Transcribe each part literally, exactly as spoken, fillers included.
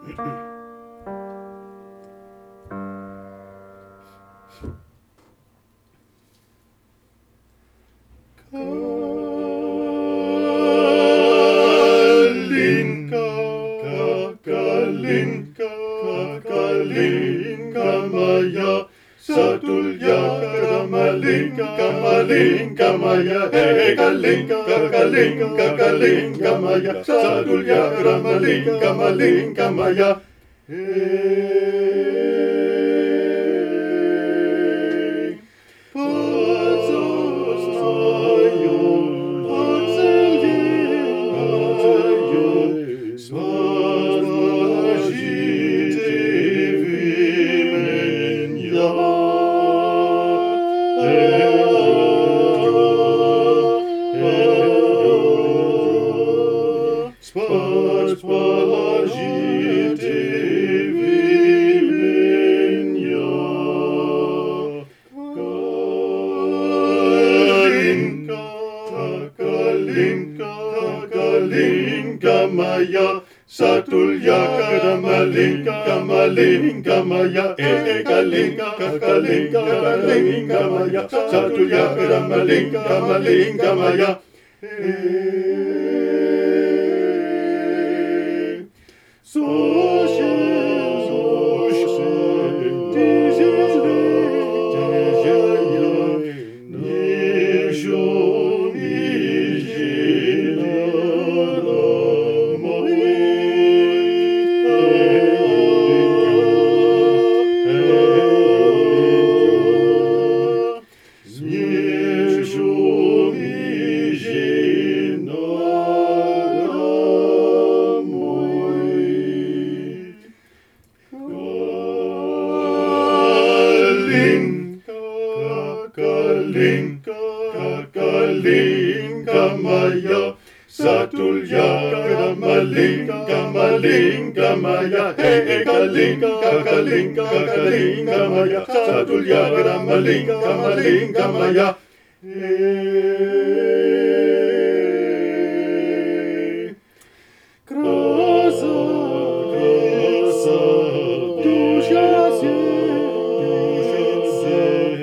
Kalinka, Kalinka, Kalinka Maya, Satulya Kamalinka, Kamalinka Maya, hey Kalinka, Kalinka, Kalinka Maya, Satulya Kamalinka, Kamalinka Maya, hey. Pozostają smazite wymienia. Spać, spazite wymienia. Kalinka, Kalinka Maya, Satulya Kamalinka, Kamalinka Maya, eh Kalinka, Kalinka, Kalinka Maya, Satulya Kamalinka, Kamalinka Maya, eh. Zosie, Zosie, Dizile, Dizile, Nizio, Kalinka, Kalinka Maya, Satulya Kamalinka, Kamalinka Maya, hey Kalinka, Kalinka, Kalinka Maya, Satulya Kamalinka, Kamalinka Maya, hey. Krasa, krasa, dusza się, dusza się,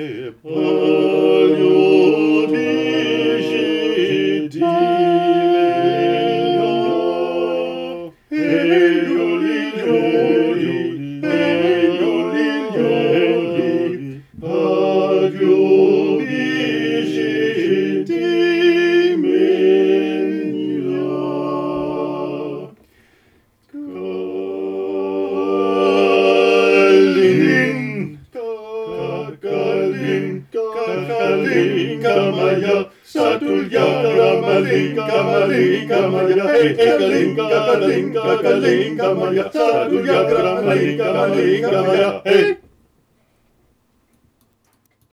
Kalinka Maya, Satulya Kamalinka, Kamalinka Maya, hey Kalinka, Kalinka, Kalinka Maya, Satulya Kamalinka, Kamalinka Maya, hey.